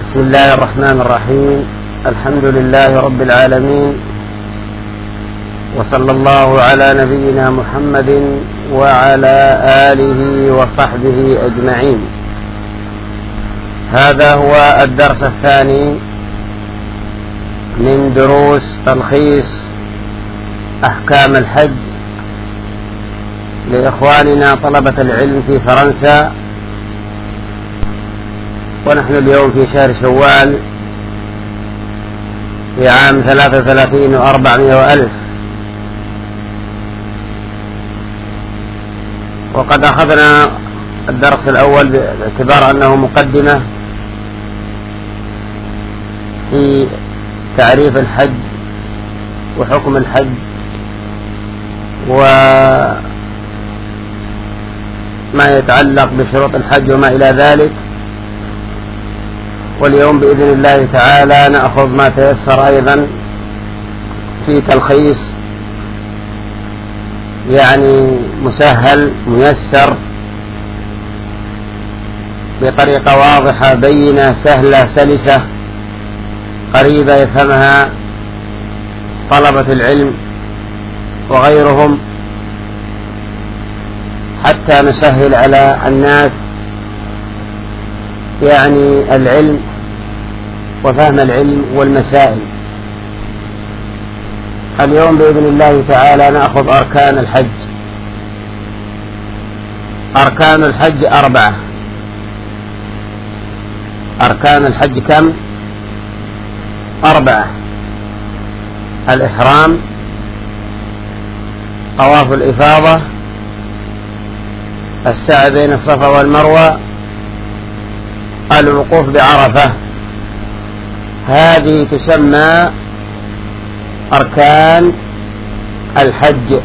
بسم الله الرحمن الرحيم. الحمد لله رب العالمين، وصلى الله على نبينا محمد وعلى آله وصحبه أجمعين. هذا هو الدرس الثاني من دروس تلخيص أحكام الحج لإخواننا طلبة العلم في فرنسا، ونحن اليوم في شهر شوال في عام 33 و400 وألف. وقد أخذنا الدرس الأول باعتبار أنه مقدمة في تعريف الحج وحكم الحج وما يتعلق بشروط الحج وما إلى ذلك. واليوم بإذن الله تعالى نأخذ ما تيسر أيضا في تلخيص يعني مسهل ميسر بطريقة واضحة بينة سهلة سلسة قريبة يفهمها طلبة العلم وغيرهم، حتى نسهل على الناس يعني العلم وفهم العلم والمسائل. اليوم بإذن الله تعالى نأخذ أركان الحج. أركان الحج 4. أركان الحج كم؟ 4. الإحرام، طواف الإفاضة، السعي بين الصفا والمروة، الوقوف بعرفة. هذه تسمى أركان الحج،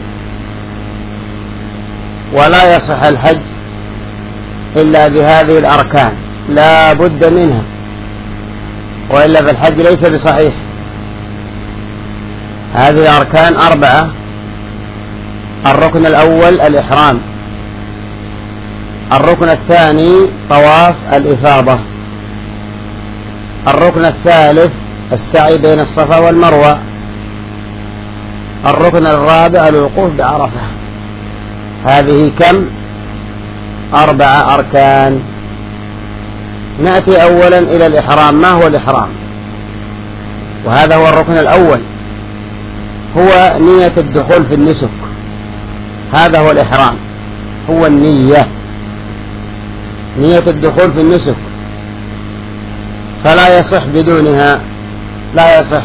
ولا يصح الحج إلا بهذه الأركان، لا بد منها، وإلا فالحج ليس بصحيح. هذه الأركان 4. الركن الأول الإحرام، الركن الثاني طواف الإفاضة، الركن الثالث السعي بين الصفا والمروة، الركن الرابع الوقوف بعرفة. هذه كم؟ 4 أركان. نأتي أولا إلى الإحرام. ما هو الإحرام؟ وهذا هو الركن الأول، هو نية الدخول في النسك. هذا هو الإحرام، هو النية، نية الدخول في النسك، فلا يصح بدونها، لا يصح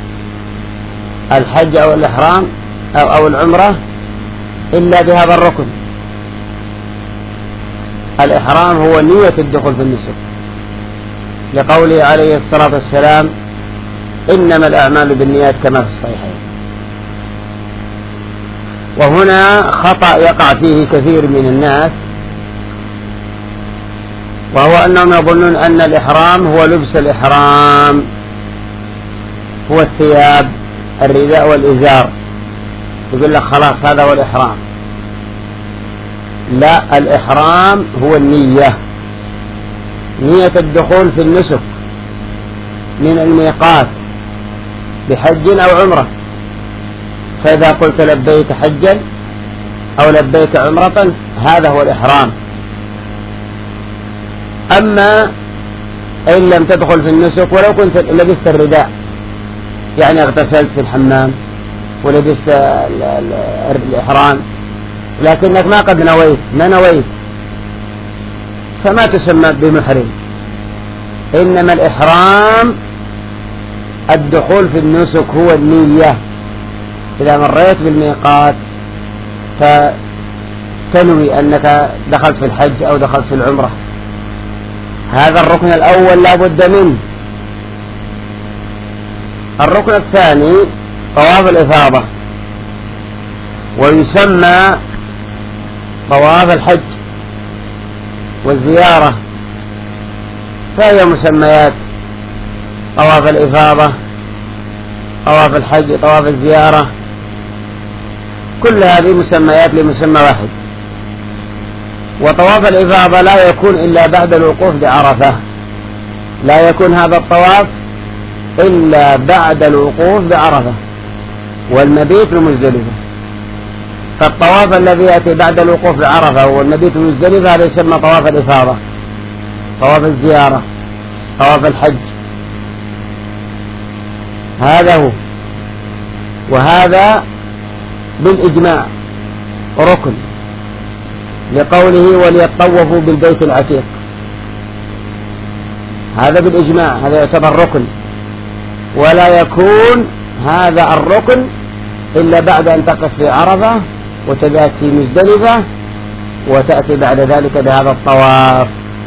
الحج أو الإحرام أو العمرة إلا بهذا الركن. الإحرام هو نية الدخول في النسك، لقوله عليه الصلاة والسلام: إنما الأعمال بالنيات كما في الصحيحين. وهنا خطأ يقع فيه كثير من الناس، وهو أنهم يظنون أن الإحرام هو لبس الإحرام، هو الثياب الرداء والإزار، يقول لك خلاص هذا هو الإحرام. لا، الإحرام هو النية، نية الدخول في النسك من الميقات بحج أو عمرة. فإذا قلت لبيك حجا أو لبيك عمرة هذا هو الإحرام. أما إن لم تدخل في النسك ولو كنت لبست الرداء، يعني اغتسلت في الحمام ولبست الإحرام لكنك ما قد نويت، ما نويت، فما تسمى بمحرم. إنما الإحرام الدخول في النسك هو النية. إذا مريت بالميقات فتنوي أنك دخلت في الحج أو دخلت في العمرة. هذا الركن الأول لا بد منه. الركن الثاني طواف الإفاضة، ويسمى طواف الحج والزيارة، فهي مسميات: طواف الإفاضة، طواف الحج، طواف الزيارة، كل هذه مسميات لمسمى واحد. وطواف الإفاضة لا يكون إلا بعد الوقوف بعرفة، لا يكون هذا الطواف إلا بعد الوقوف بعرفة والمبيت بمزدلفة. فالطواف الذي يأتي بعد الوقوف بعرفة والمبيت بمزدلفة هذا يسمى طواف الإفاضة، طواف الزيارة، طواف الحج. هذا هو، وهذا بالإجماع ركن، لقوله وليطوفوا بالبيت العتيق. هذا بالإجماع، هذا يعتبر ركن، ولا يكون هذا الركن إلا بعد أن تقف في عرفة وتبات في مزدلفة وتأتي بعد ذلك بهذا الطواف.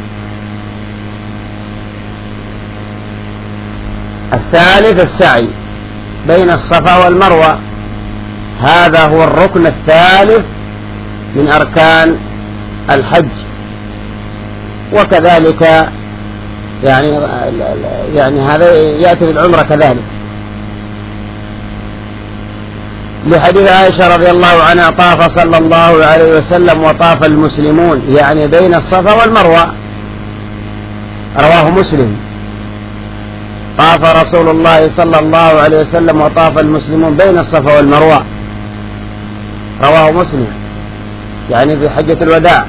الثالث السعي بين الصفا والمروة، هذا هو الركن الثالث من أركان الحج. وكذلك يعني هذا يأتي بالعمرة كذلك، لحديث عائشة رضي الله عنها طاف صلى الله عليه وسلم وطاف المسلمون، يعني بين الصفا والمروة. رواه مسلم. طاف رسول الله صلى الله عليه وسلم وطاف المسلمون بين الصفا والمروة، رواه مسلم، يعني في حجة الوداع.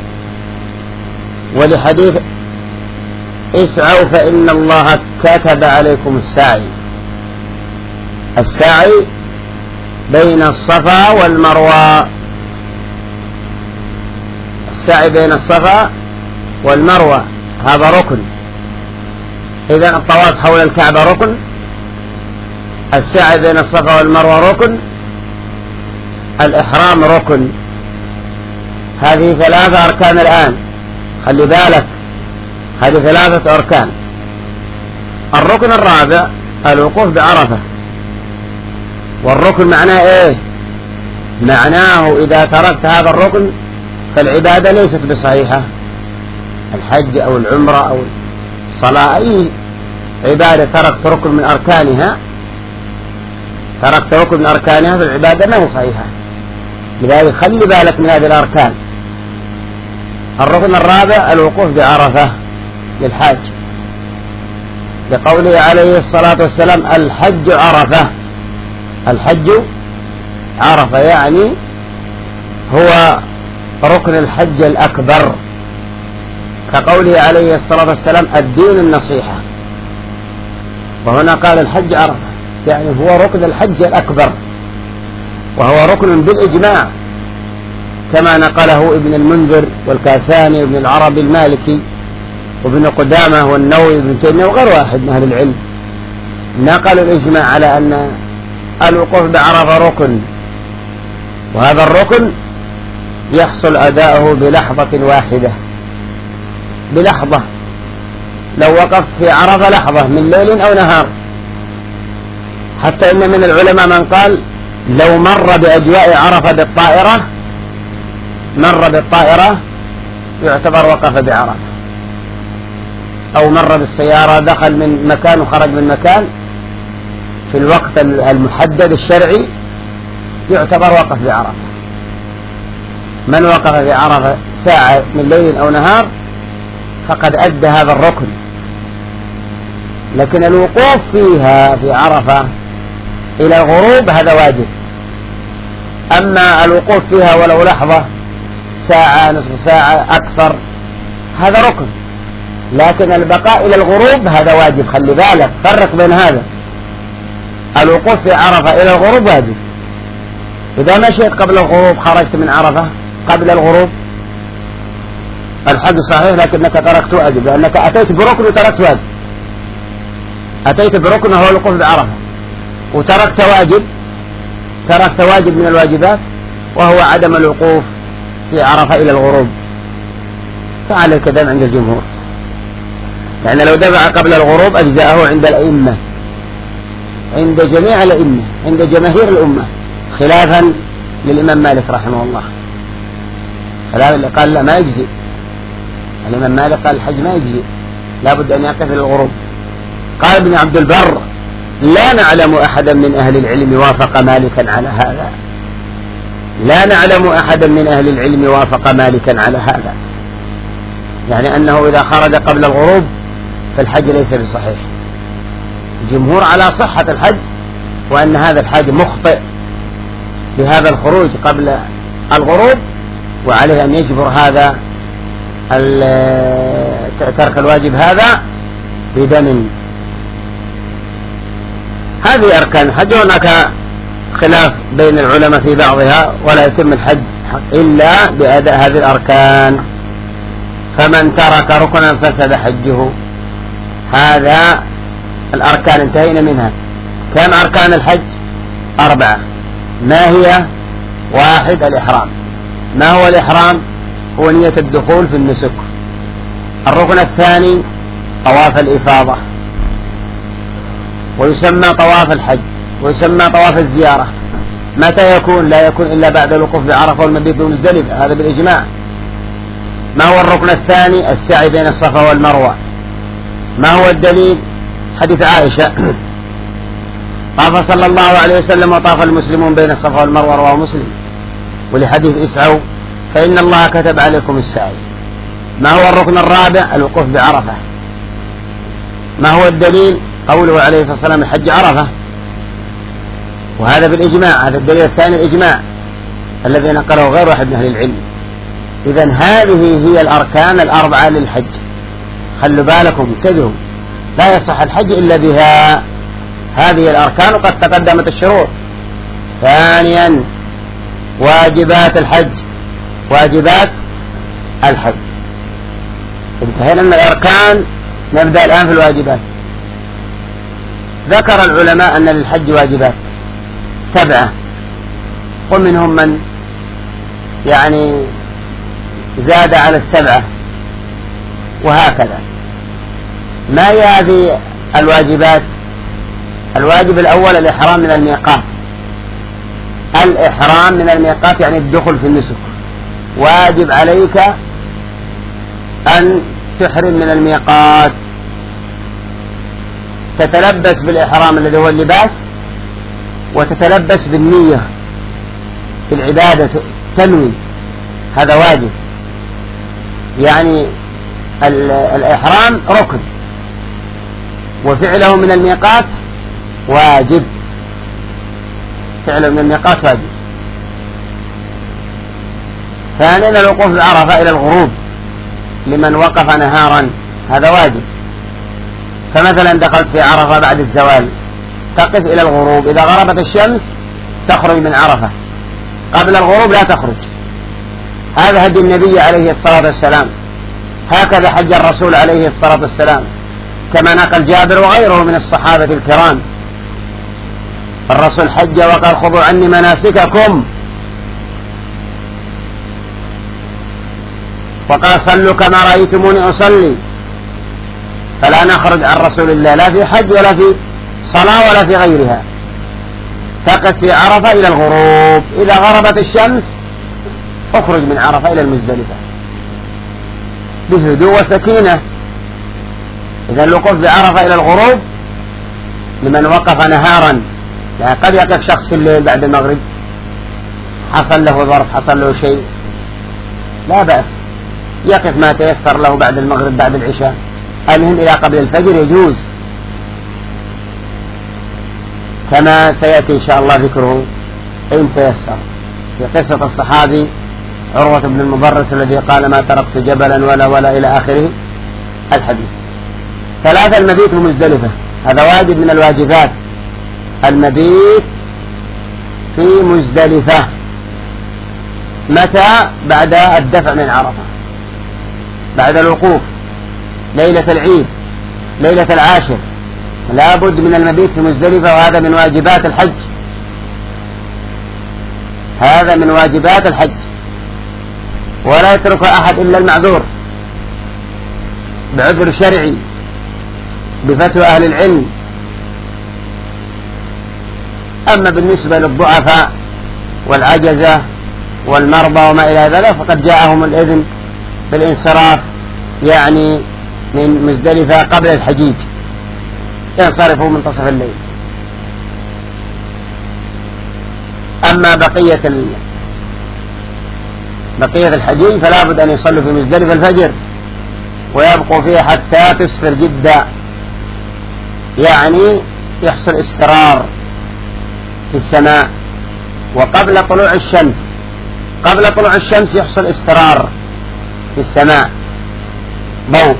ولحديث اسعوا فإن الله كتب عليكم السعي. السعي بين الصفا والمروة، السعي بين الصفا والمروة هذا ركن. إذا الطواف حول الكعبة ركن، السعي بين الصفا والمروة ركن، الإحرام ركن. هذه ثلاثة أركان الآن، خلي بالك، هذه ثلاثة أركان. الركن الرابع الوقوف بعرفة. والركن معناه إيه؟ معناه إذا تركت هذا الركن فالعبادة ليست بصحيحة، الحج أو العمرة أو الصلاة، أي عبادة تركت ركن من أركانها، تركت ركن من أركانها فالعبادة ما هي صحيحة. لذلك خلي بالك من هذه الأركان. الركن الرابع الوقوف بعرفة للحاج، لقوله عليه الصلاة والسلام الحج عرفة. الحج عرفة يعني هو ركن الحج الأكبر، كقوله عليه الصلاة والسلام الدين النصيحة. وهنا قال الحج عرفة، يعني هو ركن الحج الأكبر، وهو ركن بالإجماع كما نقله ابن المنذر والكاساني وابن العربي المالكي وابن قدامة والنووي وابن تيمية وغير واحد من أهل العلم، نقلوا الإجماع على أن الوقوف بعرفة ركن. وهذا الركن يحصل أداؤه بلحظة واحدة، بلحظة. لو وقفت في عرفة لحظة من ليل أو نهار، حتى إن من العلماء من قال لو مر بأجواء عرفة بالطائرة، مر بالطائرة يعتبر وقف بعرفة، أو مر بالسيارة دخل من مكان وخرج من مكان في الوقت المحدد الشرعي يعتبر وقف بعرفة. من وقف في عرفة ساعة من ليل أو نهار فقد أدى هذا الركن. لكن الوقوف فيها في عرفة إلى الغروب هذا واجب. أما الوقوف فيها ولو لحظة، ساعة، نصف ساعة، أكثر، هذا ركن. لكن البقاء إلى الغروب هذا واجب. خلي بالك، فرق بين هذا. الوقوف في عرفة إلى الغروب واجب. إذا مشيت قبل الغروب خرجت من عرفة قبل الغروب الحج صحيح، لكنك تركت واجب، لأنك أتيت بركن وتركت واجب. أتيت بركن وهو الوقوف بعرفة، وتركت واجب، تركت واجب من الواجبات وهو عدم الوقوف في عرفة إلى الغروب. فعليك دم عند الجمهور، لأن لو دفع قبل الغروب أجزاءه عند الأئمة، عند جميع الأئمة، عند جماهير الأمة، خلافا للإمام مالك رحمه الله. خلاف اللي قال لا ما يجزي. الإمام مالك قال الحج ما يجزي، لابد أن يقف إلى الغروب. قال ابن عبد البر لا نعلم أحدا من أهل العلم وافق مالكا على هذا، لا نعلم أحدا من أهل العلم وافق مالكا على هذا، يعني أنه إذا خرج قبل الغروب فالحج ليس بصحيح. الجمهور على صحة الحج، وأن هذا الحاج مخطئ بهذا الخروج قبل الغروب، وعليه أن يجبر هذا ترك الواجب هذا بدم. هذه أركان الحج، وهناك خلاف بين العلماء في بعضها، ولا يتم الحج إلا بأداء هذه الأركان. فمن ترك ركنا فسد حجه. هذا الأركان انتهينا منها. كم أركان الحج؟ 4. ما هي؟ 1 الإحرام. ما هو الإحرام؟ هو نية الدخول في النسك. الركن الثاني طواف الإفاضة، ويسمى طواف الحج، ويسمى طواف الزيارة. متى يكون؟ لا يكون إلا بعد الوقوف بعرفة والمبيت بمزدلفة، هذا بالإجماع. ما هو الركن الثاني؟ السعي بين الصفا والمروة. ما هو الدليل؟ حديث عائشة: طاف صلى الله عليه وسلم وطاف المسلمون بين الصفا والمروة، رواه مسلم. ولحديث اسعوا فإن الله كتب عليكم السعي. ما هو الركن الرابع؟ الوقوف بعرفة. ما هو الدليل؟ قوله عليه الصلاة والسلام: الحج عرفة، وهذا بالإجماع. هذا الدليل الثاني الإجماع الذي نقله غير واحد من أهل العلم. إذن هذه هي الأركان 4 للحج. خلوا بالكم، انتبهوا، لا يصح الحج إلا بها. هذه الأركان وقد تقدمت الشروط. ثانيا واجبات الحج. واجبات الحج انتهينا من الأركان، نبدأ الآن في الواجبات. ذكر العلماء أن للحج واجبات 7، ومنهم من يعني زاد على 7 وهكذا. ما هي هذه الواجبات؟ الواجب الأول الإحرام من الميقات. الإحرام من الميقات يعني الدخول في النسك. واجب عليك أن تحرم من الميقات، تتلبس بالإحرام الذي هو اللباس، وتتلبس بالنية في العبادة، تنوي، هذا واجب. يعني الإحرام ركن، وفعله من الميقات واجب. فعله من الميقات واجب. ثانيا الوقوف بعرفة إلى الغروب لمن وقف نهارا، هذا واجب. فمثلا دخلت في عرفة بعد الزوال، تقف إلى الغروب. إذا غربت الشمس تخرج من عرفة، قبل الغروب لا تخرج. هذا هدي النبي عليه الصلاة والسلام، هكذا حج الرسول عليه الصلاة والسلام، كما نقل جابر وغيره من الصحابة الكرام. الرسول حج وقال: خذوا عني مناسككم، وقال: صلوا كما رأيتموني أصلي. فلا نخرج عن رسول الله لا في حج ولا في صلاة ولا في غيرها. تقف في عرفة إلى الغروب. إذا غربت الشمس اخرج من عرفة إلى المزدلفة بهدوء وسكينة. إذا الوقوف بعرفة إلى الغروب لمن وقف نهارا، يعني قد يقف شخص في الليل بعد المغرب، حصل له ظرف، حصل له شيء، لا بأس، يقف ما تيسر له بعد المغرب بعد العشاء، المهم إلى قبل الفجر يجوز، كما سيأتي إن شاء الله ذكره إن تيسر في قصة الصحابي عروة بن المبرس الذي قال: ما تركت جبلا ولا إلى آخره الحديث. 3 المبيت بمزدلفة، هذا واجب من الواجبات، المبيت في مزدلفة. متى؟ بعد الدفع من عرفة، بعد الوقوف، ليلة العيد، ليلة العاشر، لا بد من المبيت في مزدلفة، وهذا من واجبات الحج. هذا من واجبات الحج، ولا يتركها أحد إلا المعذور بعذر شرعي بفتوى أهل العلم. أما بالنسبة للضعفاء والعجزة والمرضى وما إلى ذلك فقد جاءهم الإذن بالانصراف، يعني من مزدلفة قبل الحجيج، ينصرفوا منتصف الليل. أما بقية الحجيج فلا بد أن يصلوا في مزدلفة الفجر ويبقوا فيه حتى تسفر جدا، يعني يحصل اصفرار في السماء. وقبل طلوع الشمس، قبل طلوع الشمس يحصل اصفرار في السماء، ضوء.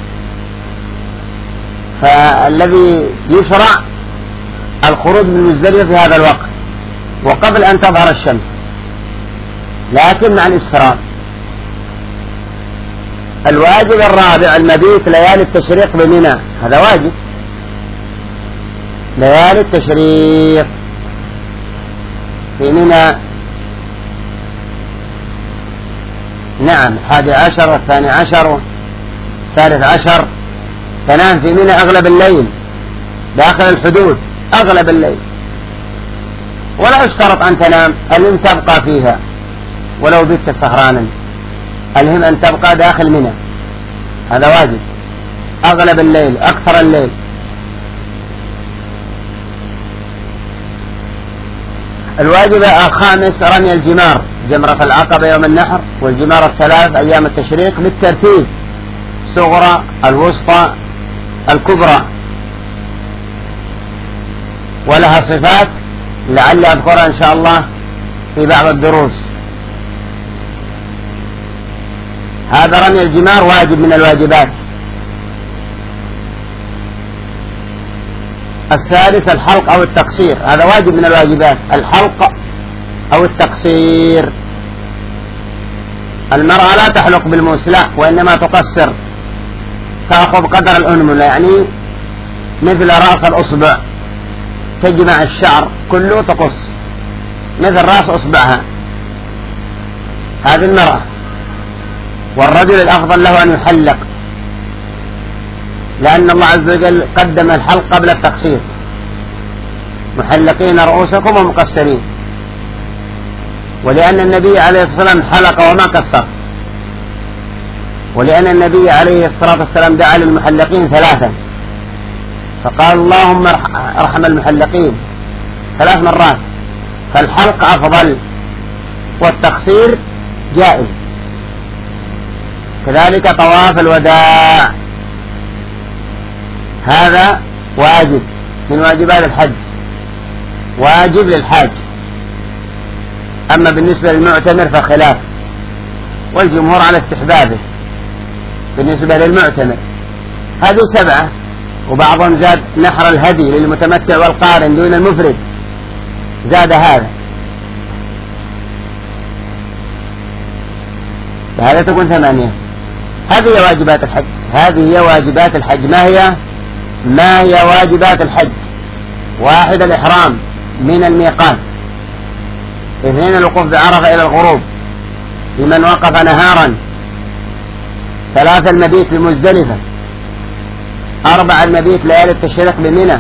فالذي يشرع الخروج من مزدلفة في هذا الوقت وقبل أن تظهر الشمس، لكن مع الإسفرار. الواجب الرابع المبيت ليالي التشريق بمنى، هذا واجب. ليالي التشريق في منى، نعم، 11 والثاني عشر والثالث عشر، تنام في منى أغلب الليل داخل الحدود، أغلب الليل، ولا يشترط أن تنام، المهم تبقى فيها ولو بيت سهرانا، المهم أن تبقى داخل منى، هذا واجب أغلب الليل أكثر الليل. الواجب الخامس رمي الجمار، جمرة العقبة يوم النحر، والجمار الثلاث أيام التشريق بالترتيب، صغرى الوسطى الكبرى، ولها صفات لعل أذكرها إن شاء الله في بعض الدروس. هذا رمي الجمار واجب من الواجبات. السادس الحلق أو التقصير، هذا واجب من الواجبات، الحلق أو التقصير. المرأة لا تحلق بالموس، لا، وإنما تقصر، تأخذ قدر الأنملة، يعني مثل رأس الأصبع، تجمع الشعر كله تقص مثل رأس أصبعها، هذه المرأة. والرجل الأفضل له أن يحلق، لأن الله عز وجل قدم الحلق قبل التقصير، محلقين رؤوسكم ومقصرين، ولأن النبي عليه الصلاة والسلام حلق وما قصر، ولأن النبي عليه الصلاة والسلام دعا للمحلقين ثلاثا، فقال اللهم ارحم المحلقين 3 مرات، فالحلق أفضل والتقصير جائز. كذلك طواف الوداع، هذا واجب من واجبات الحج، واجب للحاج. أما بالنسبة للمعتمر فخلاف، والجمهور على استحبابه بالنسبة للمعتمر. هذه 7، وبعضهم زاد نحر الهدي للمتمتع والقارن دون المفرد، زاد هذا، فهذا تكون 8. هذه هي واجبات الحج، هذه هي واجبات الحج. ما هي واجبات الحج؟ 1 الإحرام من الميقات، 2 الوقوف بعرفة إلى الغروب لمن وقف نهارا، 3 المبيت بمزدلفة، 4 المبيت ليالي التشريق بمنى.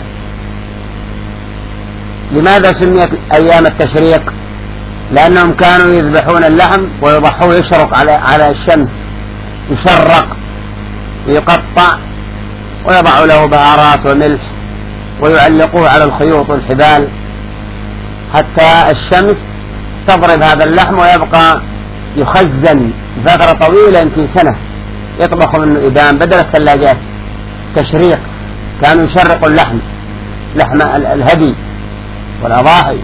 لماذا سميت أيام التشريق؟ لأنهم كانوا يذبحون اللحم ويضحوه يشرق على الشمس، يشرق ويقطع ويضع له بهارات وملح ويعلقوه على الخيوط والحبال حتى الشمس تضرب هذا اللحم ويبقى يخزن فترة طويلة، يمكن سنة، يطبخ منه إدام بدل الثلاجات. تشريق، كانوا يشرقوا اللحم، لحم الهدي والأضاحي.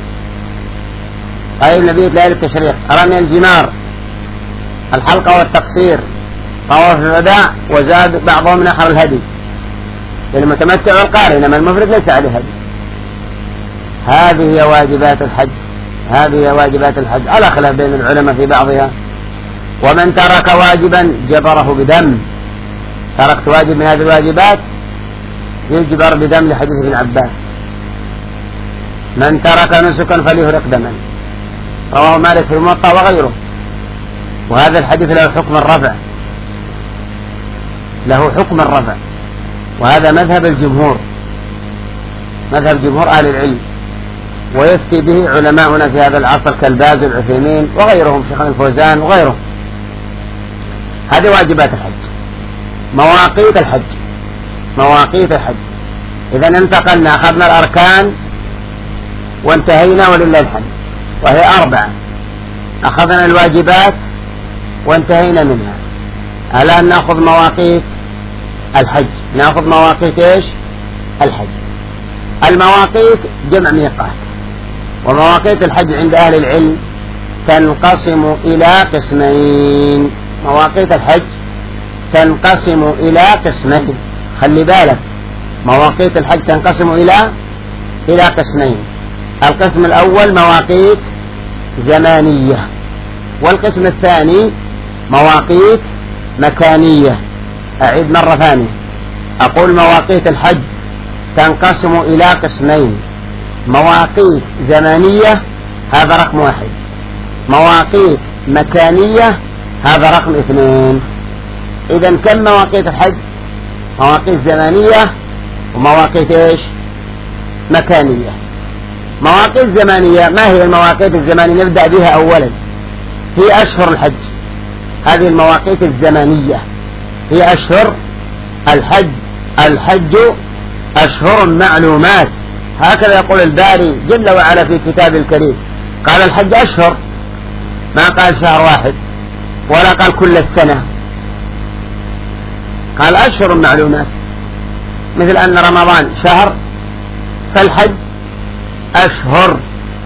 طيب نبيت ليالي التشريق، رمي الجمار، الحلقة والتقصير، طواف الوداع، وزاد بعضهم نحر الهدي للمتمتع والقارن، إنما المفرد ليس عليه هدي. هذه هي واجبات الحج، هذه هي واجبات الحج على خلاف بين العلماء في بعضها. ومن ترك واجبا جبره بدم، تركت واجب من هذه الواجبات يجبر بدم، لحديث ابن عباس من ترك نسكا فليهرق دما، رواه مالك في الموطأ وغيره. وهذا الحديث له حكم الرفع، له حكم الرفع، وهذا مذهب الجمهور، مذهب جمهور أهل العلم، ويفتي به علماؤنا في هذا العصر كالباز والعثيمين وغيرهم، شيخ الفوزان وغيرهم. هذه واجبات الحج. مواقيت الحج، مواقيت الحج، إذا انتقلنا أخذنا الأركان وانتهينا ولله الحمد، وهي 4. أخذنا الواجبات وانتهينا منها. الآن نأخذ مواقيت الحج. نأخذ مواقيت إيش؟ الحج. المواقيت جمع ميقات. ومواقيت الحج عند أهل العلم تنقسم إلى قسمين. مواقيت الحج تنقسم إلى قسمين. خلي بالك، مواقيت الحج تنقسم إلى قسمين. القسم الأول مواقيت زمانية، والقسم الثاني مواقيت مكانية. أعيد مرة ثانية، أقول مواقيت الحج تنقسم إلى قسمين: مواقيت زمانية هذا رقم 1، مواقيت مكانية هذا رقم 2. إذن كم مواقيت الحج؟ مواقيت زمانية ومواقيت إيش؟ مكانية. مواقيت زمانية، ما هي المواقيت الزمانية؟ نبدأ بها أولا، هي أشهر الحج. هذه المواقيت الزمانية هي أشهر الحج. الحج أشهر معلومات، هكذا يقول الباري جل وعلا في كتاب الكريم. قال الحج أشهر، ما قال شهر واحد ولا قال كل السنة، قال أشهر معلومات. مثل أن رمضان شهر فالحج أشهر.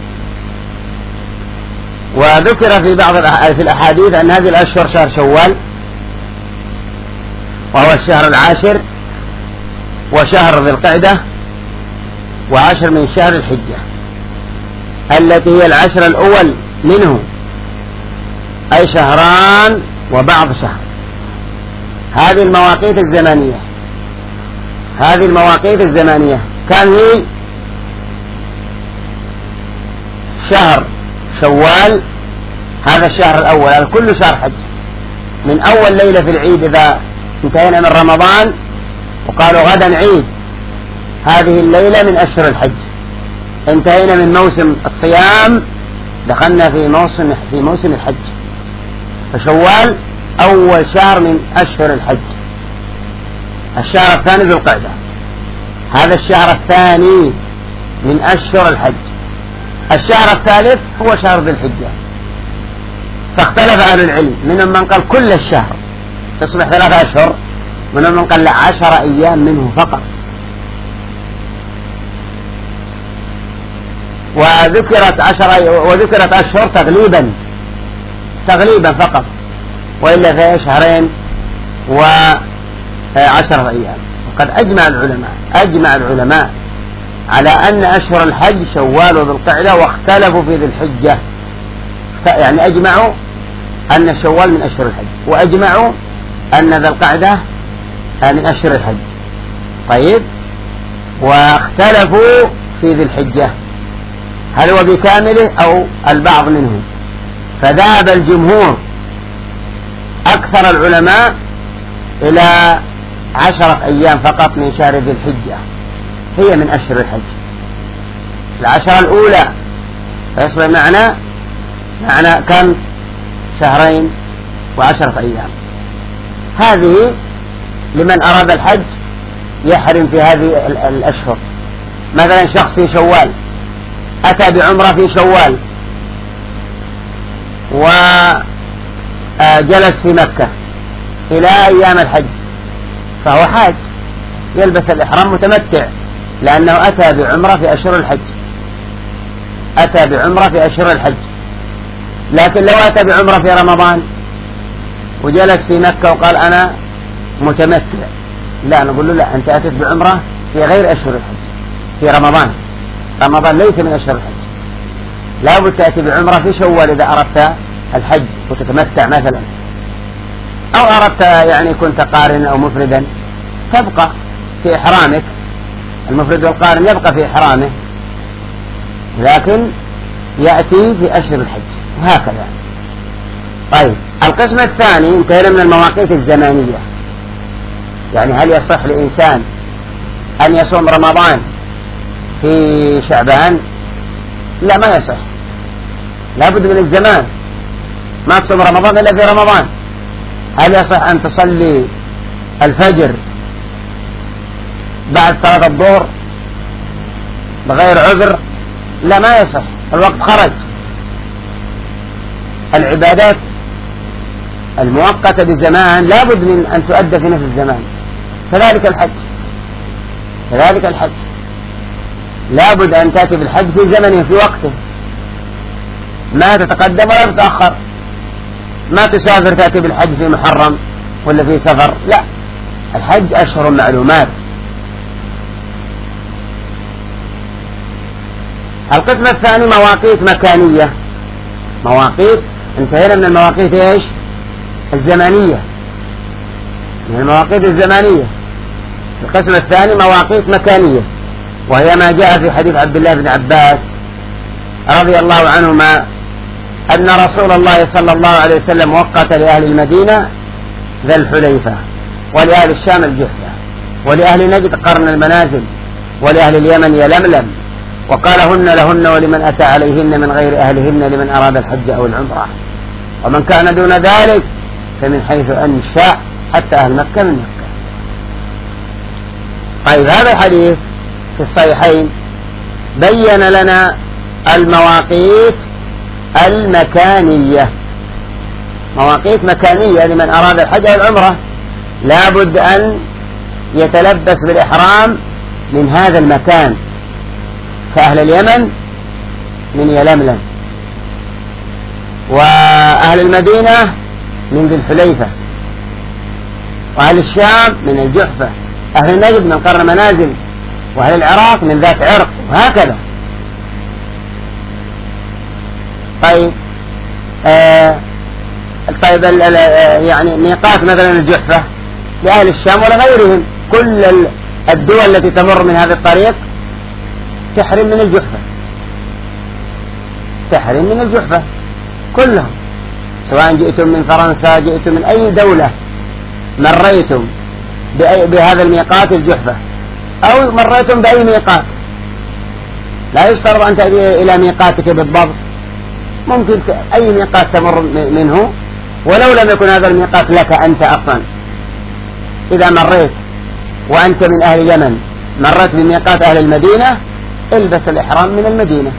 وذكر في بعض في الأحاديث أن هذه الأشهر شهر شوال وهو الشهر العاشر، وشهر ذي القعدة، وعشر من شهر الحجة التي هي العشر الأول منه، أي شهران وبعض شهر. هذه المواقيت الزمانية، هذه المواقيت الزمانية كان هي شهر شوال، هذا الشهر الأول، هذا كل شهر حج. من أول ليلة في العيد إذا انتهينا من رمضان وقالوا غدا عيد، هذه الليلة من أشهر الحج. انتهينا من موسم الصيام، دخلنا في موسم الحج. فشوال أول شهر من أشهر الحج. الشهر الثاني ذو القعدة، هذا الشهر الثاني من أشهر الحج. الشهر الثالث هو شهر ذي الحجة. فاختلف أهل العلم، منهم من قال كل الشهر تصبح 3 أشهر، منهم من قال 10 أيام منه فقط. وذكرت أشهر تغليبا فقط، وإلا فيها شهرين و10 أيام. وقد أجمع العلماء على أن أشهر الحج شوال وذو القعدة، واختلفوا في ذي الحجة. يعني أجمعوا أن شوال من أشهر الحج، وأجمعوا أن ذي القعدة من أشهر الحج. طيب، واختلفوا في ذي الحجة هل هو بكامله أو البعض منه. فذهب الجمهور أكثر العلماء إلى 10 أيام فقط من شهر ذي الحجة، هي من أشهر الحج. 10 الأولى فيصبح معنى كم؟ 2 و10 أيام. هذه لمن أراد الحج يحرم في هذه الأشهر. مثلا شخص في شوال أتى بعمرة في شوال وجلس في مكة إلى أيام الحج، فهو حاج يلبس الإحرام متمتع، لأنه أتى بعمرة في أشهر الحج. لكن لو أتى بعمرة في رمضان وجلس في مكة وقال أنا متمتع، لا، نقول له لا، أنت أتت بعمرة في غير أشهر الحج، في رمضان ليس من أشهر الحج. لا بد تأتي بعمرة في شوال إذا أردت الحج وتتمتع مثلا، أو أردت يعني كنت قارنا أو مفردا تبقى في إحرامك. المفرد والقارن يبقى في إحرامه، لكن يأتي في أشهر الحج، وهكذا. طيب، القسم الثاني انتهينا من المواقيت الزمانية. يعني هل يصح لإنسان أن يصوم رمضان في شعبان؟ لا، ما يصح، لا بد من الزمان، ما تصوم رمضان إلا في رمضان. هل يصح أن تصلي الفجر بعد صلاة الظهر بغير عذر؟ لا، ما يصح، الوقت خرج. العبادات المؤقتة بزمان لابد من أن تؤدى في نفس الزمان. كذلك الحج لابد أن تأتي بالحج في زمنه في وقته، ما تتقدم ولا تتأخر. ما تسافر تأتي بالحج في محرم ولا في سفر، لا، الحج أشهر معلومات. القسم الثاني مواقيت مكانية. مواقيت، انتهينا من المواقيت ايش؟ الزمانية، من المواقيت الزمانية. القسم الثاني مواقيت مكانية، وهي ما جاء في حديث عبد الله بن عباس رضي الله عنهما أن رسول الله صلى الله عليه وسلم وقت لأهل المدينة ذا الحليفة، ولأهل الشام الجحفة، ولأهل نجد قرن المنازل، ولأهل اليمن يلملم، وقال هن لهن ولمن أتى عليهن من غير أهلهن لمن أراد الحج أو العمرة، ومن كان دون ذلك فمن حيث أنشأ حتى أهل مكة من مكة. طيب، هذا الحديث في الصحيحين بين لنا المواقيت المكانية. مواقيت مكانية لمن أراد الحج أو العمرة، لابد أن يتلبس بالإحرام من هذا المكان. فأهل اليمن من يلملم، وأهل المدينة من ذي الحليفة، وأهل الشام من الجحفة، أهل نجد من قرن منازل، وأهل العراق من ذات عرق، وهكذا. طيب، يعني ميقات مثلا الجحفة لأهل الشام ولغيرهم، كل الدول التي تمر من هذا الطريق تحرم من الجحفة، تحرم من الجحفة كلهم، سواء جئتم من فرنسا، جئتم من أي دولة، مريتم بهذا الميقات الجحفة أو مريتم بأي ميقات، لا يشترط أن تأتي إلى ميقاتك بالضبط، ممكن أي ميقات تمر منه ولو لم يكن هذا الميقات لك أنت أصلا. إذا مريت وأنت من أهل اليمن مريت بميقات أهل المدينة، البس الإحرام من المدينة.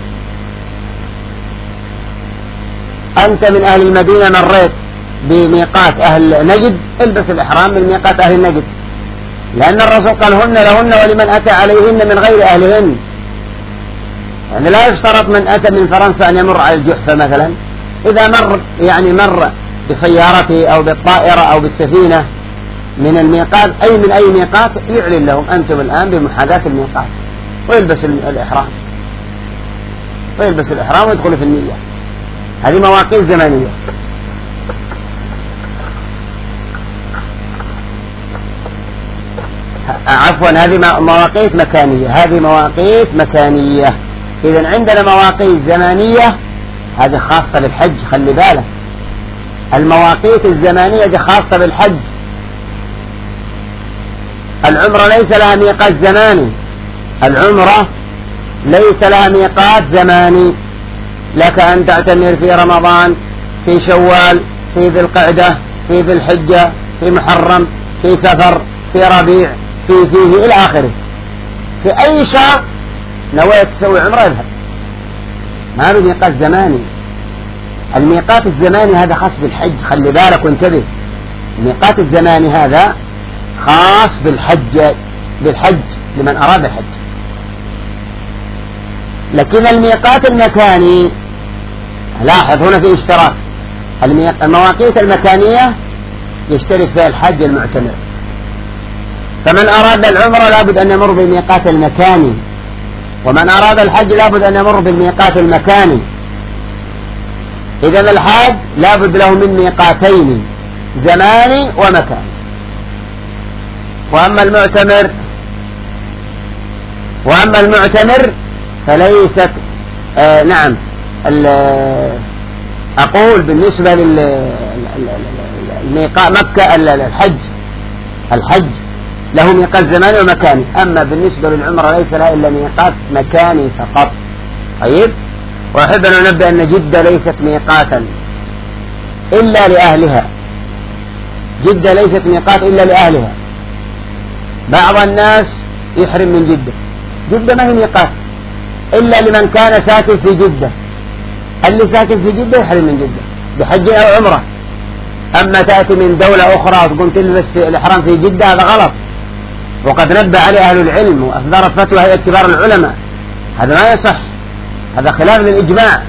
أنت من أهل المدينة مريت بميقات أهل نجد، البس الإحرام من ميقات أهل نجد، لأن الرسول قال هن لهن ولمن أتى عليهن من غير أهلهن. يعني لا يشترط من أتى من فرنسا أن يمر على الجحفة مثلا، إذا مر بسيارته أو بالطائرة أو بالسفينة من الميقات، من أي ميقات، يعلن لهم أنتم الآن بمحاذاة الميقات، ويلبس الإحرام ويدخل في النية. هذه مواقيت زمانية. عفوا، هذه مواقيت مكانية. إذن عندنا مواقيت زمانية، هذه خاصة بالحج، خلي بالك. المواقيت الزمانية دي خاصة بالحج. العمرة ليس لها ميقات زماني، العمرة ليس لها ميقات زماني. لك أن تعتمر في رمضان، في شوال، في ذي القعدة، في ذي الحجة، في محرم، في سفر، في ربيع، فيه إلى آخره. في أي شهر نويت تسوي عمرة اذهب، ما له ميقات زماني. الميقات الزماني هذا خاص بالحج، خلي بالك وانتبه. الميقات الزماني هذا خاص بالحج لمن أراد الحج. لكن الميقات المكاني، لاحظ هنا في اشتراك. المواقيت المكانية يشترك فيها الحج المعتمر، فمن أراد العمرة لابد أن يمر بالميقات المكاني، ومن أراد الحج لابد أن يمر بالميقات المكاني. إذن الحاج لابد له من ميقاتين، زماني ومكاني. وأما المعتمر فليست أقول بالنسبة للميقات مكة الحج له ميقات زماني ومكاني، أما بالنسبة للعمرة ليس لها إلا ميقات مكاني فقط. طيب، وأحب أن أنبه أن جدة ليست ميقاتا إلا لأهلها، جدة ليست ميقات إلا لأهلها. بعض الناس يحرم من جدة، جدة ما هي ميقات إلا لمن كان ساكن في جدة. اللي ساكن في جدة يحرم من جدة بحج أو عمرة، أما تأتي من دولة أخرى وتقوم تلبس في الإحرام في جدة هذا غلط، وقد نبه عليه أهل العلم وأصدرت فتوى هيئة كبار العلماء، هذا ما يصح، هذا خلاف للإجماع.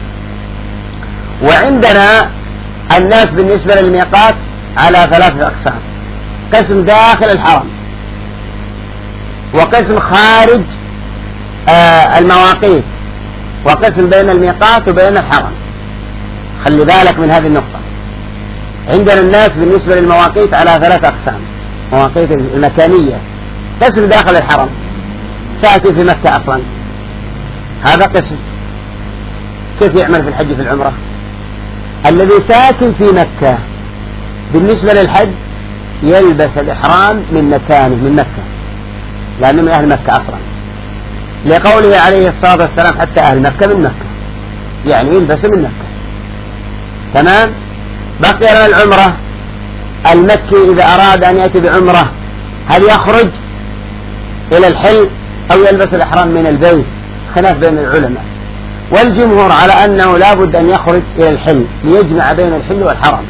وعندنا الناس بالنسبة للميقات على 3 أقسام: قسم داخل الحرم، وقسم خارج المواقيت، وقسم بين الميقات وبين الحرم. خلي بالك من هذه النقطة. عندنا الناس بالنسبة للمواقيت على 3 أقسام: مواقيت المكانية، قسم داخل الحرم ساكن في مكة أصلا، هذا قسم كيف يعمل في الحج في العمرة؟ الذي ساكن في مكة بالنسبة للحج يلبس الإحرام من مكانه من مكة، لأنه من أهل مكة أصلا، لقوله عليه الصلاة والسلام حتى أهل مكة من مكة، يعني يلبس من مكة. تمام. بقي لنا العمرة. المكي إذا أراد أن يأتي بعمرة هل يخرج إلى الحل أو يلبس الإحرام من البيت؟ خلاف بين العلماء، والجمهور على أنه لا بد أن يخرج إلى الحل ليجمع بين الحل والحرم،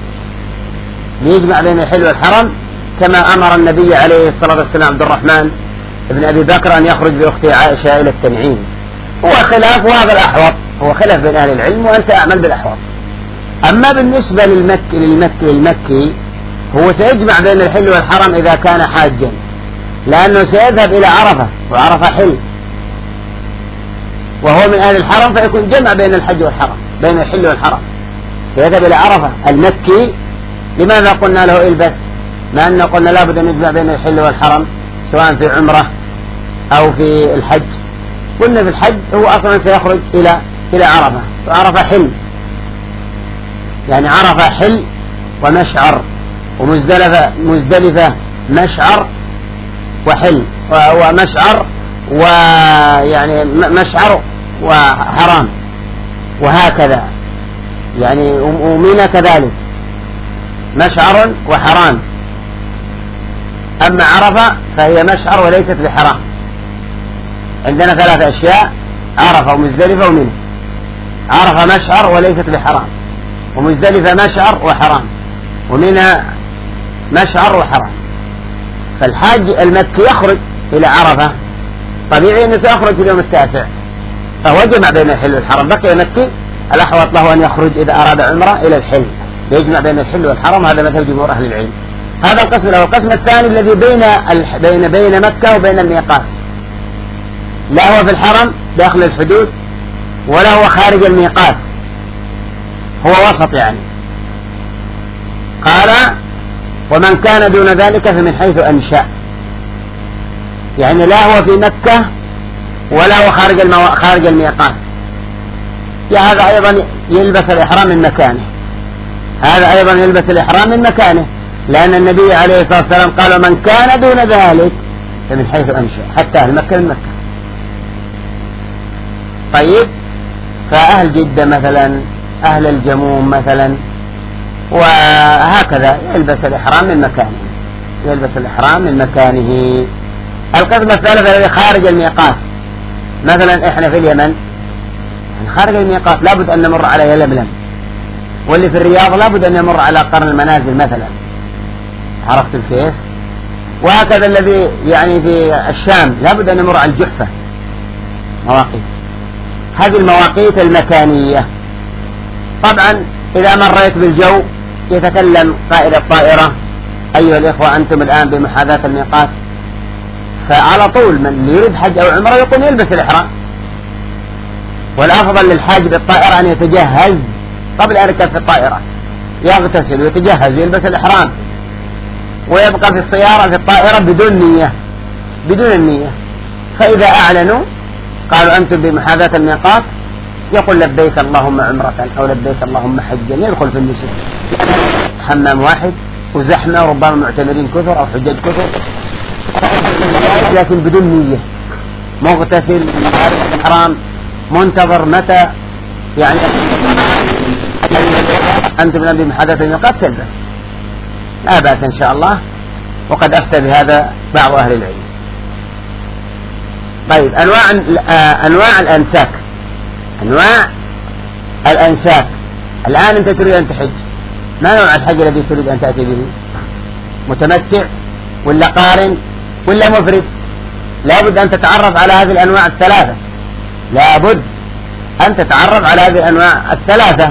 ليجمع بين الحل والحرم، كما أمر النبي عليه الصلاة والسلام عبد الرحمن ابن أبي بكر أن يخرج بأخته عائشة إلى التنعيم. هو خلاف، وهذا الأحوط، هو خلاف بين أهل العلم، وأنت أعمل بالأحوط. أما بالنسبة للمكي هو سيجمع بين الحل والحرم إذا كان حاجا، لأنه سيذهب إلى عرفة، وعرفة حل، وهو من أهل الحرم، فيكون جمع بين الحج والحرم، بين الحل والحرم، سيذهب إلى عرفة. المكي لماذا قلنا له البس؟ مع أنه قلنا لابد أن يجمع بين الحل والحرم سواء في عمرة أو في الحج. قلنا في الحج هو أصلا سيخرج إلى عرفة، وعرفة حل، يعني عرفة حل ومشعر، ومزدلفة مشعر وحل، ومشعر ويعني مشعر وحرام، وهكذا يعني، ومنى كذلك مشعر وحرام. أما عرفة فهي مشعر وليست بحرام. عندنا 3 أشياء: عرفة ومزدلفة ومنى. عرفة مشعر وليست بحرام، ومزدلفة مشعر وحرام، ومنى مشعر وحرام. فالحاج المكي يخرج إلى عرفة، طبيعي أنه سيخرج في اليوم 9، فهو جمع بين الحل والحرم. بقي المكي الأحوط له أن يخرج إذا أراد عمرة إلى الحل، يجمع بين الحل والحرم، هذا مثل جمهور أهل العلم. هذا القسم الأول. القسم الثاني الذي بين مكة وبين الميقات، لا هو في الحرم داخل الحدود ولا هو خارج الميقات، هو وسط يعني. قال: ومن كان دون ذلك فمن حيث أنشأ، يعني لا هو في مكة ولا هو خارج الميقات، هذا أيضا يلبس الإحرام من مكانه، هذا أيضا يلبس الإحرام من مكانه، لأن النبي عليه الصلاة والسلام قال: من كان دون ذلك فمن حيث أنشأ، حتى أهل مكة من مكة. طيب، فأهل جدة مثلا، أهل الجموم مثلا، وهكذا يلبس الإحرام من مكانه، يلبس الإحرام من مكانه. القسم الثالث الذي خارج الميقات، مثلا إحنا في اليمن خارج الميقات لابد أن نمر على يلملم، واللي في الرياض لابد أن يمر على قرن المنازل مثلا، عرفتم كيف؟ وهكذا الذي يعني في الشام لابد أن يمر على الجحفة. مواقيت، هذه المواقيت المكانية. طبعا إذا مريت بالجو يتكلم قائد الطائرة: أيها الإخوة أنتم الآن بمحاذاة الميقات، فعلى طول من يريد حج أو عمره يقوم يلبس الإحرام. والأفضل للحاج بالطائرة أن يتجهز قبل أن يركب في الطائرة، يغتسل ويتجهز ويلبس الإحرام، ويبقى في السيارة في الطائرة بدون النية. فإذا أعلنوا قالوا أنتم بمحاذاة الميقات، يقول: لبيك اللهم عمرة أو لبيك اللهم حجا، يدخل في النسك، حمام واحد وزحمة، وربما معتمرين كثر أو حجاج كثر، لكن بدون نية، مغتسل عارف الإحرام، منتظر متى يعني أنتم بمحاذاة الميقات تلبس، لا بأس إن شاء الله، وقد أفتى بهذا بعض أهل العلم. طيب، أنواع الأنساك. الآن أنت تريد أن تحج، ما نوع الحج الذي تريد أن تأتي به؟ متمتع ولا قارن ولا مفرد؟ لابد أن تتعرف على هذه الأنواع الثلاثة، لابد أن تتعرف على هذه الأنواع الثلاثة.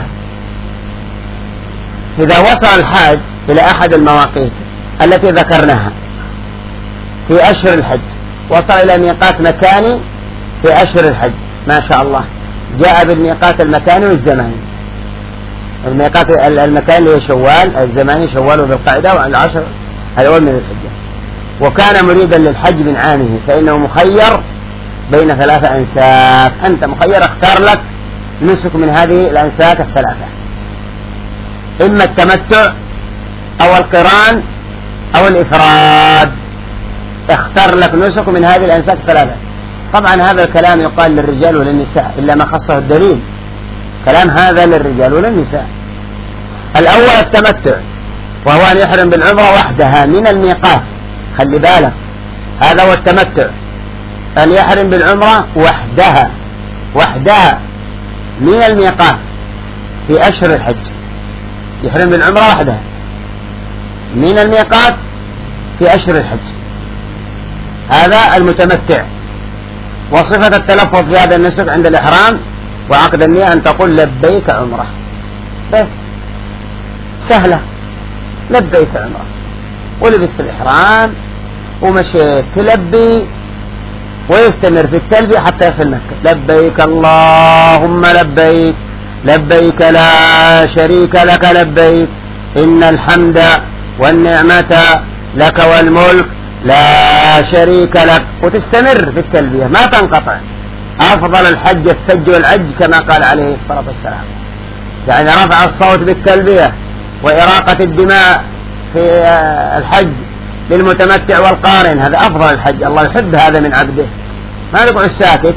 إذا وصل الحاج إلى أحد المواقيت التي ذكرناها في أشهر الحج، وصل إلى ميقات مكاني في أشهر الحج، ما شاء الله جاء بالميقات المكاني والزماني. الميقات المكاني هي شوال، الزماني شوال وذو القعدة والعشر الأول من الحجة، وكان مريدا للحج من عامه، فإنه مخير بين 3 أنساك. أنت مخير، اختار لك نسك من هذه الأنساك الثلاثة، إما التمتع أو القران أو الإفراد. اختار لك نسك من هذه الأنساك الثلاثة. طبعا هذا الكلام يقال للرجال وللنساء إلا ما خصه الدليل، كلام هذا للرجال وللنساء. الأول التمتع، وهو أن يحرم بالعمرة وحدها من الميقات. خلي بالك، هذا هو التمتع، أن يحرم بالعمرة وحدها من الميقات في أشهر الحج. يحرم بالعمرة وحدها من الميقات في أشهر الحج، هذا المتمتع. وصفة التلفظ في هذا النسك عند الإحرام وعقد النية أن تقول لبيك عمرة، بس سهلة، لبيك عمرة، ولبست الإحرام ومشيت تلبي، ويستمر في التلبية حتى يصل مكة. لبيك اللهم لبيك، لبيك لا شريك لك لبيك، إن الحمد والنعمة لك والملك لا شريك لك، وتستمر في التلبية ما تنقطع. أفضل الحج الثج والعج كما قال عليه الصلاة والسلام، يعني رفع الصوت بالتلبية وإراقة الدماء في الحج للمتمتع والقارن، هذا أفضل الحج. الله يحب هذا من عبده، ما تقعد ساكت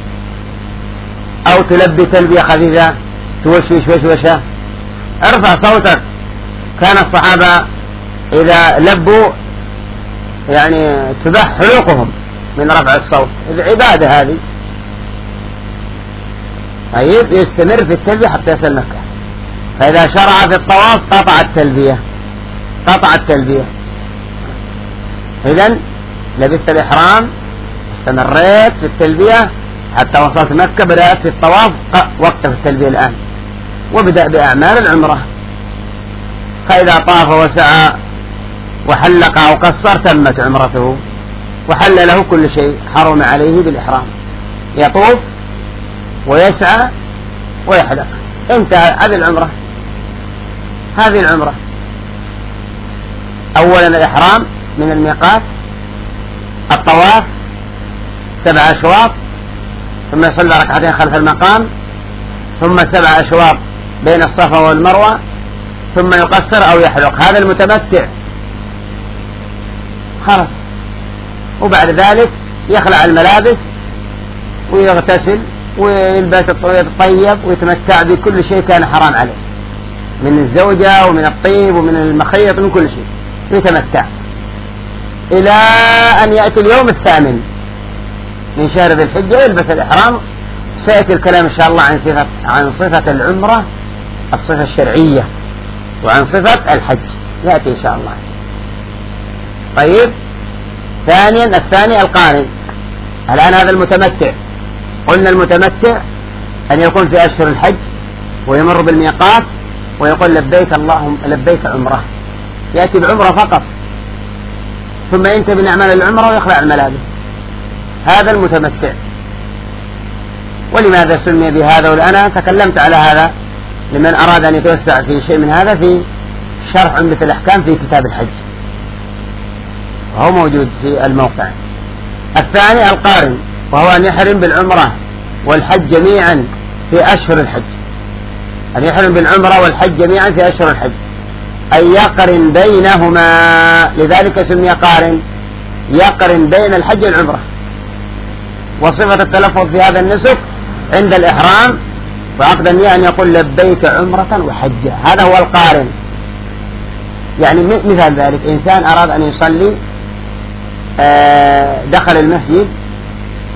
أو تلبي تلبية خفيفة توشوش وشوشة، ارفع صوتك. كان الصحابة إذا لبوا يعني تبح حلوقهم من رفع الصوت، العبادة هذه. طيب يستمر في التلبية حتى يصل مكة، فإذا شرع في الطواف قطع التلبية. إذن لبست الإحرام، استمريت في التلبية حتى وصلت مكة، بدأت في الطواف، وقت في التلبية الآن، وبدأ بأعمال العمرة. فإذا طاف وسعى وحلق أو قصر تمت عمرته، وحل له كل شيء حرم عليه بالإحرام، يطوف ويسعى ويحلق، انتهى هذه العمرة. أولا الإحرام من الميقات، الطواف 7 أشواط، ثم يصلي ركعتين خلف المقام، ثم 7 أشواط بين الصفا والمروة، ثم يقصر أو يحلق، هذا المتمتع خلاص. وبعد ذلك يخلع الملابس ويغتسل ويلبس الطيب ويتمتع بكل شيء كان حرام عليه من الزوجة ومن الطيب ومن المخيط ومن كل شيء، يتمتع إلى أن يأتي اليوم 8 من شهر ذي الحجة يلبس الإحرام. سيأتي الكلام إن شاء الله عن صفة العمرة، الصفة الشرعية، وعن صفة الحج يأتي إن شاء الله. طيب، الثاني القارن. الآن هذا المتمتع، قلنا المتمتع أن يكون في أشهر الحج ويمر بالميقات ويقول لبيك اللهم لبيك عمرة، يأتي بعمرة فقط، ثم ينتهي من أعمال العمرة ويخلع الملابس، هذا المتمتع. ولماذا سمي بهذا؟ والأنا تكلمت على هذا لمن أراد أن يتوسع في شيء من هذا في شرح عمدة الأحكام في كتاب الحج، وهو موجود في الموقع. الثاني القارن، وهو أن يحرم بالعمرة والحج جميعا في أشهر الحج، أن يحرم بالعمرة والحج جميعا في أشهر الحج، أن يقرن بينهما، لذلك سمي قارن، يقرن بين الحج والعمرة. وصفة التلفظ في هذا النسك عند الإحرام وعقد النية أن يقول لبيك عمرة وحجة، هذا هو القارن. يعني مثال ذلك، إنسان أراد أن يصلي، دخل المسجد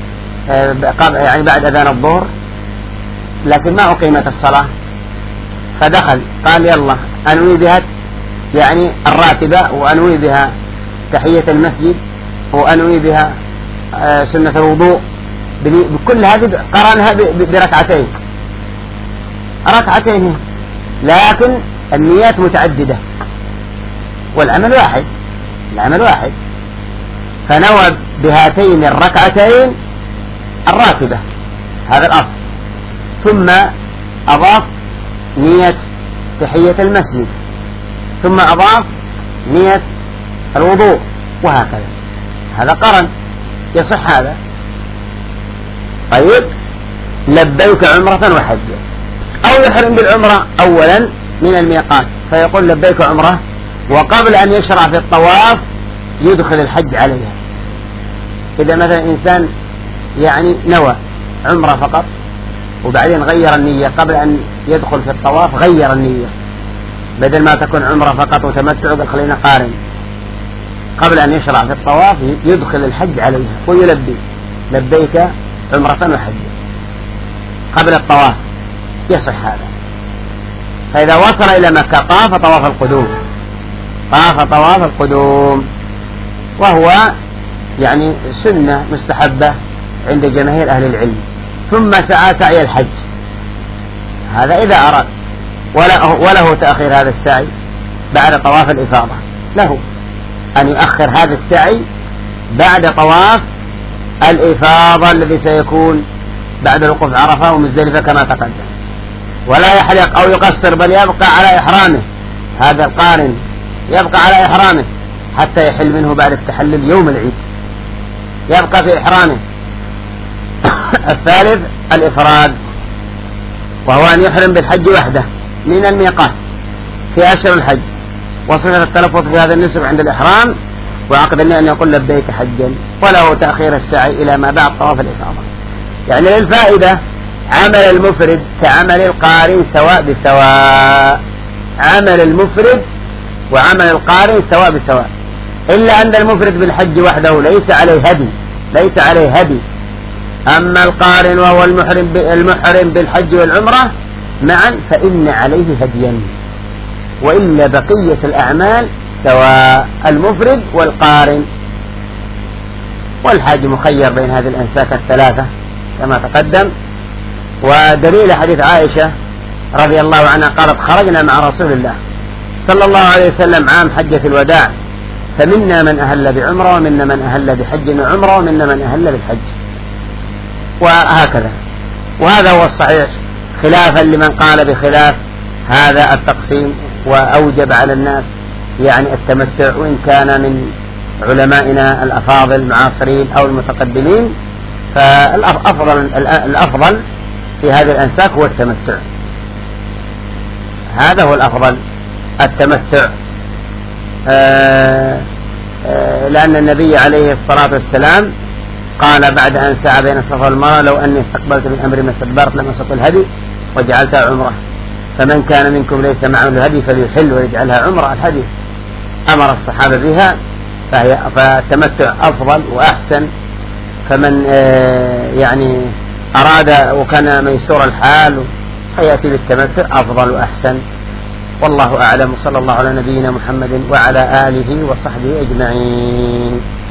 يعني بعد أذان الظهر، لكن ما أقيمت الصلاة، فدخل قال يلا أنوي بها يعني الراتبة، وأنوي بها تحية المسجد، وأنوي بها سنة الوضوء، بكل هذه قرنها بركعتين، ركعتين، لكن النيات متعددة والعمل واحد، العمل واحد. فنوى بهاتين الركعتين الراتبة، هذا الأصل، ثم أضاف نية تحية المسجد، ثم أضاف نية الوضوء، وهكذا. هذا قرن يصح هذا. طيب لبيك عمرة وحجة، أو يحرم بالعمرة أولا من الميقات فيقول لبيك عمرة، وقبل أن يشرع في الطواف يدخل الحج عليها. إذا مثلا إنسان يعني نوى عمرة فقط وبعدين غير النية قبل أن يدخل في الطواف، غير النية، بدل ما تكون عمرة فقط وتمتع قال خلينا قارن، قبل أن يشرع في الطواف يدخل الحج عليها ويلبي لبيك عمرة وحجة قبل الطواف، يصح هذا. فإذا وصل إلى مكة طاف طواف القدوم، طاف طواف القدوم، وهو يعني سنة مستحبة عند جماهير أهل العلم، ثم سعى سعي الحج، هذا إذا أراد، وله تأخير هذا السعي بعد طواف الإفاضة، له أن يؤخر هذا السعي بعد طواف الإفاضة الذي سيكون بعد الوقوف عرفة ومزدلفة كما تقدم، ولا يحلق أو يقصر، بل يبقى على إحرامه. هذا القارن يبقى على إحرامه حتى يحل منه بعد التحلل يوم العيد، يبقى في إحرامه. الثالث الإفراد، وهو أن يحرم بالحج وحده من الميقات في أشهر الحج، وصفة التلفظ في هذا النسك عند الإحرام، وعقد النية أن يقول لبيك حجا، وله تأخير السعي إلى ما بعد طواف الإفاضة. يعني للفائدة عمل المفرد كعمل القارن سواء بسواء، عمل المفرد وعمل القارن سواء بسواء، إلا أن المفرد بالحج وحده ليس عليه هدي، ليس عليه هدي. أما القارن وهو المحرم بالحج والعمرة معا فإن عليه هديا، وإلا بقية الأعمال سواء، المفرد والقارن. والحاج مخير بين هذه الأنساك الثلاثة كما تقدم. ودليل حديث عائشة رضي الله عنها قالت خرجنا مع رسول الله صلى الله عليه وسلم عام حجة الوداع، فمنا من أهل بعمرة ومنا من أهل بحج وعمرة ومنا من أهل بالحج، وهكذا. وهذا هو الصحيح، خلافا لمن قال بخلاف هذا التقسيم وأوجب على الناس يعني التمتع، وإن كان من علمائنا الأفاضل المعاصرين أو المتقدمين، فالأفضل في هذه الأنساك هو التمتع، هذا هو الأفضل التمتع. لأن النبي عليه الصلاة والسلام قال بعد أن سعى بين الصفا والمروة لو أني استقبلت من أمري ما استدبرت لما سقط الهدي وجعلتها عمرة، فمن كان منكم ليس معه الهدي فليحل ويجعلها عمرة. الهدي أمر الصحابة بها، فالتمتع أفضل وأحسن. فمن يعني أراد وكان ميسور الحال فيأتي بالتمتع أفضل وأحسن. والله أعلم، صلى الله على نبينا محمد وعلى آله وصحبه أجمعين.